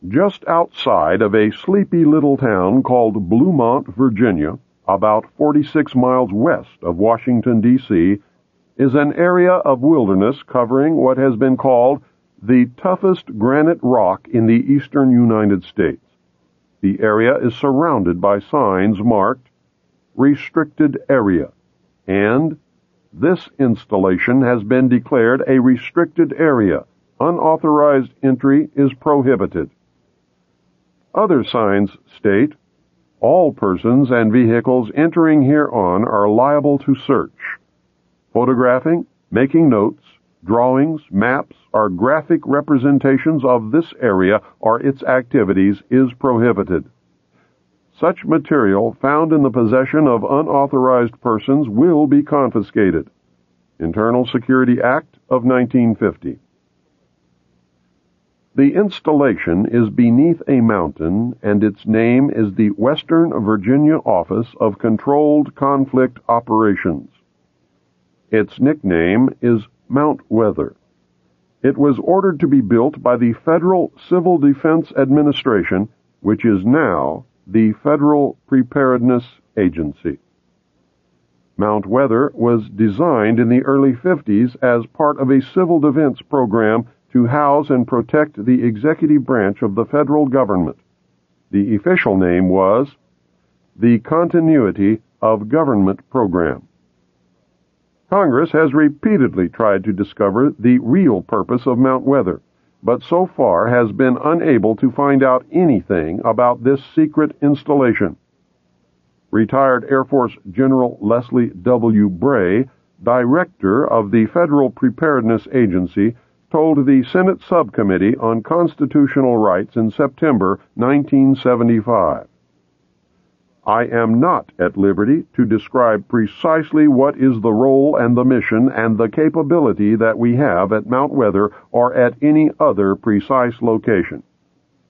Just outside of a sleepy little town called Bluemont, Virginia, about 46 miles west of Washington, D.C., is an area of wilderness covering what has been called the toughest granite rock in the eastern United States. The area is surrounded by signs marked Restricted Area, and this installation has been declared a restricted area. Unauthorized entry is prohibited. Other signs state, all persons and vehicles entering hereon are liable to search. Photographing, making notes, drawings, maps, or graphic representations of this area or its activities is prohibited. Such material found in the possession of unauthorized persons will be confiscated. Internal Security Act of 1950. The installation is beneath a mountain, and its name is the Western Virginia Office of Controlled Conflict Operations. Its nickname is Mount Weather. It was ordered to be built by the Federal Civil Defense Administration, which is now the Federal Preparedness Agency. Mount Weather was designed in the early 50s as part of a civil defense program to house and protect the executive branch of the federal government. The official name was the Continuity of Government Program. Congress has repeatedly tried to discover the real purpose of Mount Weather, but so far has been unable to find out anything about this secret installation. Retired Air Force General Leslie W. Bray, director of the Federal Preparedness Agency, told the Senate Subcommittee on Constitutional Rights in September 1975, I am not at liberty to describe precisely what is the role and the mission and the capability that we have at Mount Weather or at any other precise location.